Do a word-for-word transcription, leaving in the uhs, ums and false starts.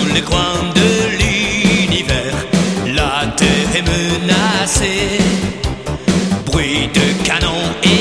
les coins de l'univers, la terre est menacée. Bruit de canon et